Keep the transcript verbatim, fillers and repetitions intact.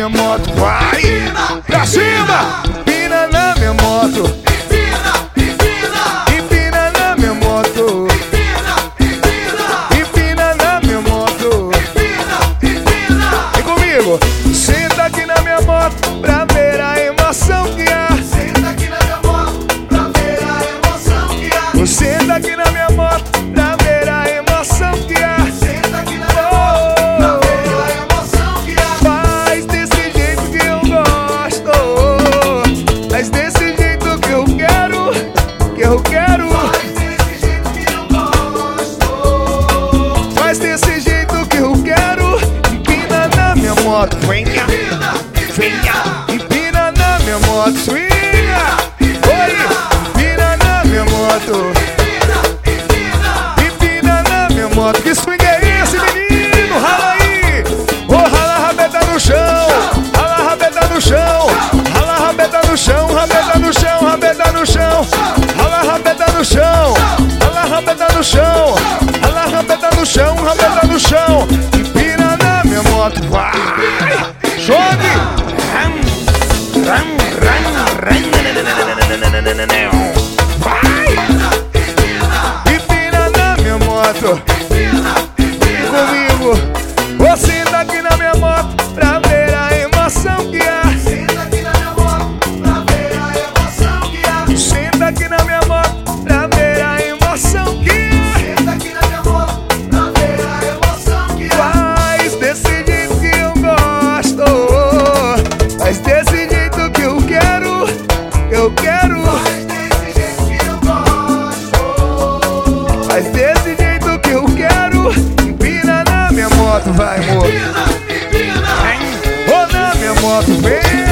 minha moto, vai pra cima. Empina na minha moto, empina na minha moto, empina na minha moto. Vem comigo, senta aqui na minha moto pra ver a emoção que há. Senta aqui na minha moto pra ver a emoção que há. Senta aqui na minha moto pra ver a emoção que há. Senta aqui na minha moto pra ver a emoção que há. Faz desse jeito que eu gosto, faz desse jeito que eu quero, que eu quero. Faz desse jeito que eu gosto. Faz desse jeito que eu quero. Empina na minha moto, venha, venha. Empina na minha moto, swinga. Oi, empina na minha moto, empina na minha moto. Que swing é esse, menino? Rala aí, ô, rala a rabeta no chão, rala a rabeta no chão, rala a rabeta no chão, rabeta no chão, rabeta no chão, rala a rabeta no chão, rala a rabeta no chão, rala a rabeta no chão, rabeta no chão. Empina na minha moto, vai, jogue. Vai, empina na minha moto. Comigo, você tá aqui na minha moto pra ver a emoção que há. Senta aqui na minha moto pra ver a emoção que há. Senta aqui na minha moto pra ver a emoção que há. Senta aqui na minha moto pra ver a emoção que há. Faz desse jeito que eu gosto, faz desse jeito que eu quero, eu quero. Faz desse jeito que eu gosto. Faz desse jeito que eu quero. Empina na minha moto, vai, amor. Empina, empina. Ô, na minha moto, vem.